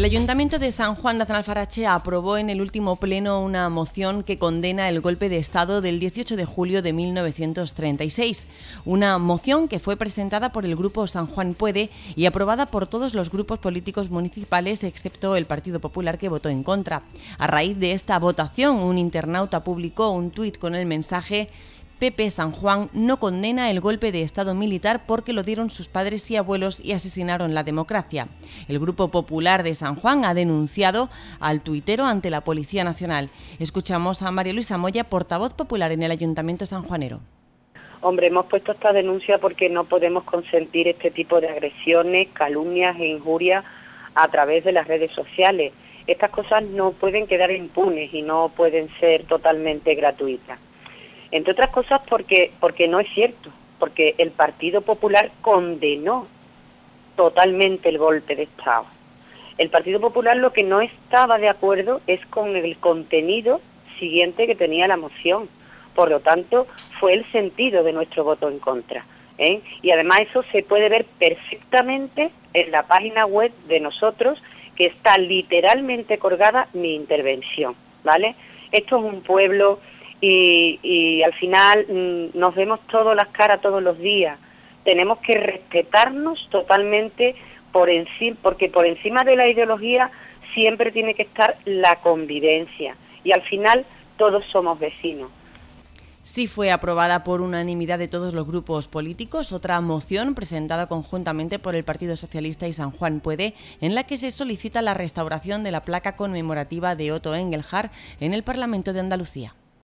El Ayuntamiento de San Juan de Aznalfarache aprobó en el último pleno una moción que condena el golpe de Estado del 18 de julio de 1936. Una moción que fue presentada por el Grupo San Juan Puede y aprobada por todos los grupos políticos municipales excepto el Partido Popular, que votó en contra. A raíz de esta votación, un internauta publicó un tuit con el mensaje: PP San Juan no condena el golpe de Estado militar porque lo dieron sus padres y abuelos y asesinaron la democracia. El Grupo Popular de San Juan ha denunciado al tuitero ante la Policía Nacional. Escuchamos a María Luisa Moya, portavoz popular en el Ayuntamiento sanjuanero. Hombre, hemos puesto esta denuncia porque no podemos consentir este tipo de agresiones, calumnias e injurias a través de las redes sociales. Estas cosas no pueden quedar impunes y no pueden ser totalmente gratuitas. Entre otras cosas porque no es cierto, porque el Partido Popular condenó totalmente el golpe de Estado. El Partido Popular lo que no estaba de acuerdo es con el contenido siguiente que tenía la moción. Por lo tanto, fue el sentido de nuestro voto en contra, ¿eh? Y además eso se puede ver perfectamente en la página web de nosotros, que está literalmente colgada mi intervención, ¿vale? Esto es un pueblo y al final nos vemos todas las caras todos los días. Tenemos que respetarnos totalmente porque por encima de la ideología siempre tiene que estar la convivencia y al final todos somos vecinos. Sí fue aprobada por unanimidad de todos los grupos políticos otra moción presentada conjuntamente por el Partido Socialista y San Juan Puede, en la que se solicita la restauración de la placa conmemorativa de Otto Engelhard en el Parlamento de Andalucía.